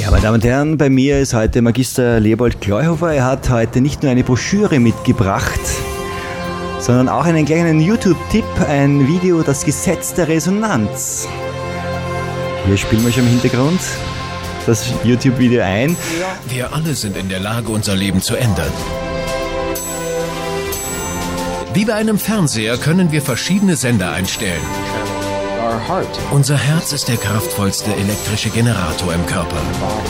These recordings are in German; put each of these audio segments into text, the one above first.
Ja, meine Damen und Herren, bei mir ist heute Magister Leopold Kleuhofer. Er hat heute nicht nur eine Broschüre mitgebracht, sondern auch einen kleinen YouTube-Tipp, ein Video, das Gesetz der Resonanz. Hier spielen wir schon im Hintergrund das YouTube-Video ein. Wir alle sind in der Lage, unser Leben zu ändern. Wie bei einem Fernseher können wir verschiedene Sender einstellen. Unser Herz ist der kraftvollste elektrische Generator im Körper.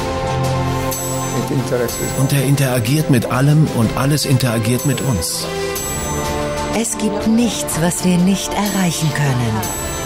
Und er interagiert mit allem und alles interagiert mit uns. Es gibt nichts, was wir nicht erreichen können.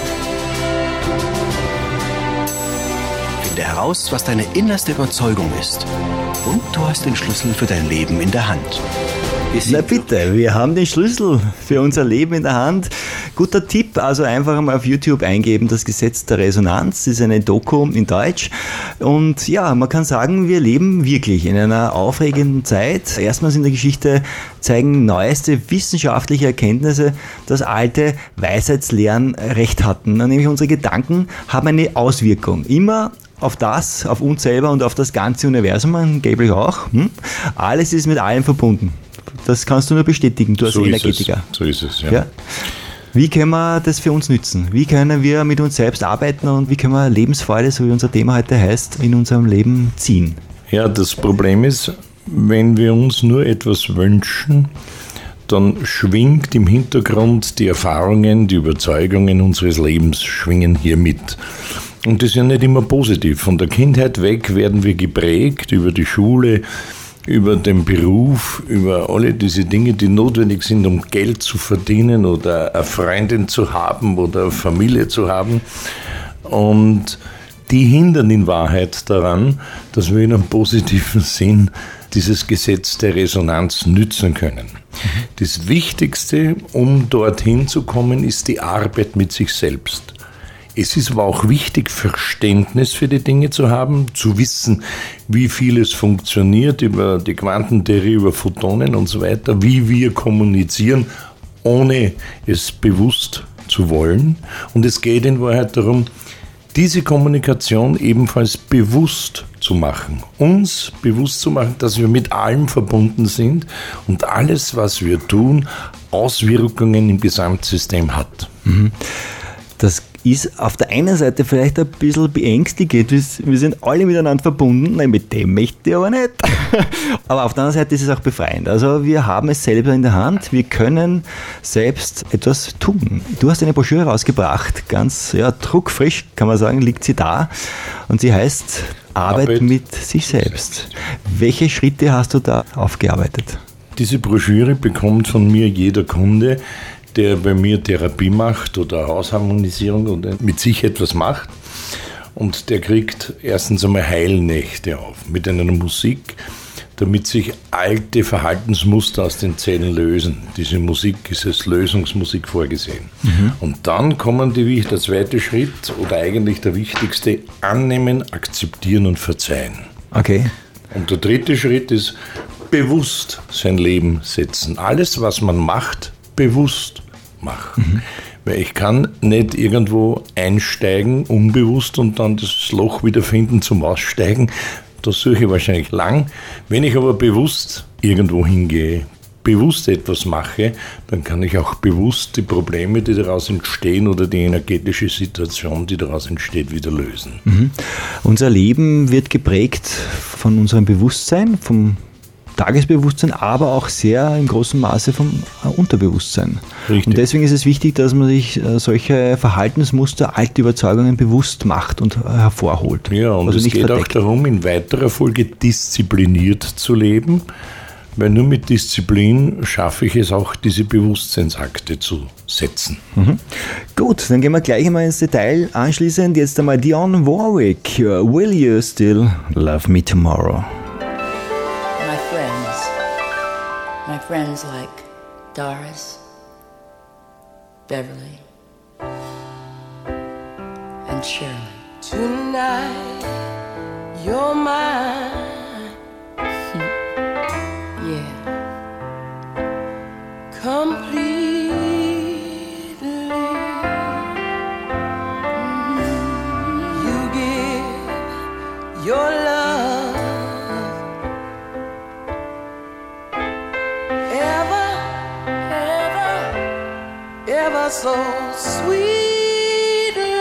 Finde heraus, was deine innerste Überzeugung ist. Und du hast den Schlüssel für dein Leben in der Hand. Na bitte, wir haben den Schlüssel für unser Leben in der Hand. Guter Tipp, also einfach mal auf YouTube eingeben, das Gesetz der Resonanz. Das ist eine Doku in Deutsch. Und ja, man kann sagen, wir leben wirklich in einer aufregenden Zeit. Erstmals in der Geschichte zeigen neueste wissenschaftliche Erkenntnisse, dass alte Weisheitslehren recht hatten. Nämlich unsere Gedanken haben eine Auswirkung. Immer auf das, auf uns selber und auf das ganze Universum, angeblich auch. Alles ist mit allem verbunden. Das kannst du nur bestätigen, du als Energetiker. So ist es, ja. Ja. Wie können wir das für uns nützen? Wie können wir mit uns selbst arbeiten und wie können wir Lebensfreude, so wie unser Thema heute heißt, in unserem Leben ziehen? Ja, das Problem ist, wenn wir uns nur etwas wünschen, dann schwingt im Hintergrund die Erfahrungen, die Überzeugungen unseres Lebens schwingen hier mit. Und das ist ja nicht immer positiv. Von der Kindheit weg werden wir geprägt über die Schule, über den Beruf, über alle diese Dinge, die notwendig sind, um Geld zu verdienen oder eine Freundin zu haben oder eine Familie zu haben. Und die hindern in Wahrheit daran, dass wir in einem positiven Sinn dieses Gesetz der Resonanz nützen können. Das Wichtigste, um dorthin zu kommen, ist die Arbeit mit sich selbst. Es ist aber auch wichtig, Verständnis für die Dinge zu haben, zu wissen, wie vieles funktioniert über die Quantentheorie, über Photonen und so weiter, wie wir kommunizieren, ohne es bewusst zu wollen. Und es geht in Wahrheit darum, diese Kommunikation ebenfalls bewusst zu machen, uns bewusst zu machen, dass wir mit allem verbunden sind und alles, was wir tun, Auswirkungen im Gesamtsystem hat. Das ist auf der einen Seite vielleicht ein bisschen beängstigend. Wir sind alle miteinander verbunden. Nein, mit dem möchte ich aber nicht. Aber auf der anderen Seite ist es auch befreiend. Also wir haben es selber in der Hand. Wir können selbst etwas tun. Du hast eine Broschüre rausgebracht, ganz druckfrisch, kann man sagen, liegt sie da. Und sie heißt Arbeit mit sich selbst. Welche Schritte hast du da aufgearbeitet? Diese Broschüre bekommt von mir jeder Kunde, der bei mir Therapie macht oder Hausharmonisierung oder mit sich etwas macht. Und der kriegt erstens einmal Heilnächte auf mit einer Musik, damit sich alte Verhaltensmuster aus den Zellen lösen. Diese Musik ist als Lösungsmusik vorgesehen. Und dann kommen der zweite Schritt oder eigentlich der wichtigste, annehmen, akzeptieren und verzeihen. Okay. Und der dritte Schritt ist bewusst sein Leben setzen. Alles, was man macht, bewusst machen. Weil ich kann nicht irgendwo einsteigen, unbewusst, und dann das Loch wieder finden zum Aussteigen. Das suche ich wahrscheinlich lang. Wenn ich aber bewusst irgendwo hingehe, bewusst etwas mache, dann kann ich auch bewusst die Probleme, die daraus entstehen, oder die energetische Situation, die daraus entsteht, wieder lösen. Unser Leben wird geprägt von unserem Bewusstsein, vom Tagesbewusstsein, aber auch sehr im großen Maße vom Unterbewusstsein. Richtig. Und deswegen ist es wichtig, dass man sich solche Verhaltensmuster, alte Überzeugungen bewusst macht und hervorholt. Ja, und also es nicht geht verdeckt. auch darum, in weiterer Folge diszipliniert zu leben, weil nur mit Disziplin schaffe ich es auch, diese Bewusstseinsakte zu setzen. Gut, dann gehen wir gleich einmal ins Detail. Anschließend jetzt einmal Dionne Warwick. Will you still love me tomorrow? My friends like Doris, Beverly, and Shirley. Tonight, you're mine. Yeah. Completely. You give your love so sweetly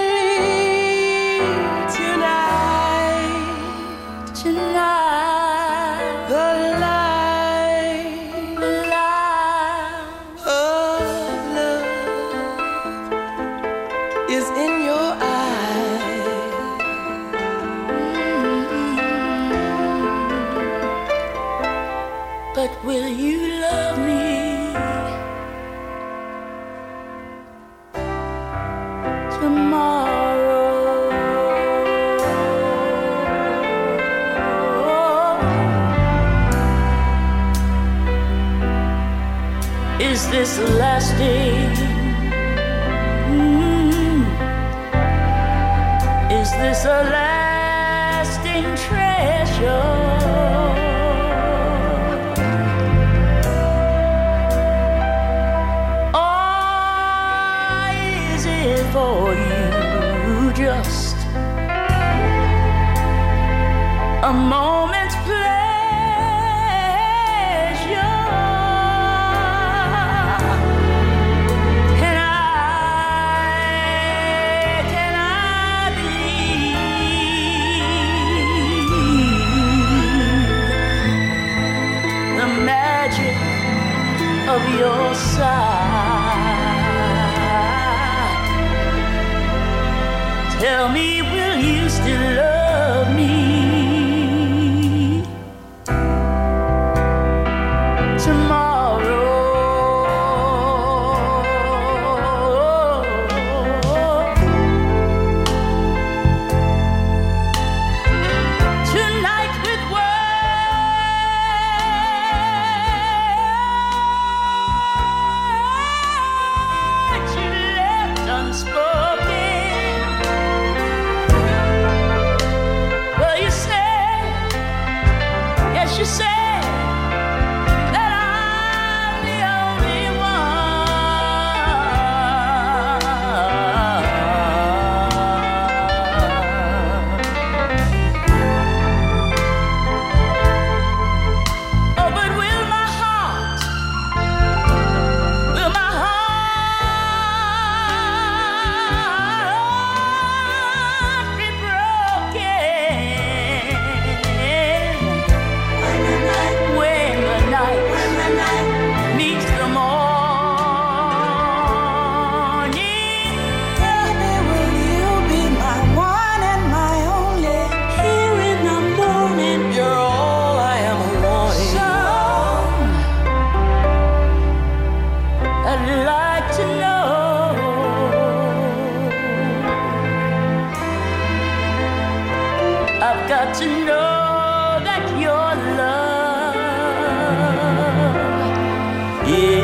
tonight. Tonight, The light light of love is in your eyes. But will you love me tomorrow? Is this lasting? Is this a lasting treasure? For you, just a moment's pleasure. Can I believe the magic of your side? Tell me, will you still love me tomorrow? Tonight with words you left unspoken. You say that I'm the only one. Oh, but will my heart be broken when the night meets the morning? Baby, will you be my one and my only? Here in the morning, You're all I am wanting. so I'd like to know. I've got to know that your love is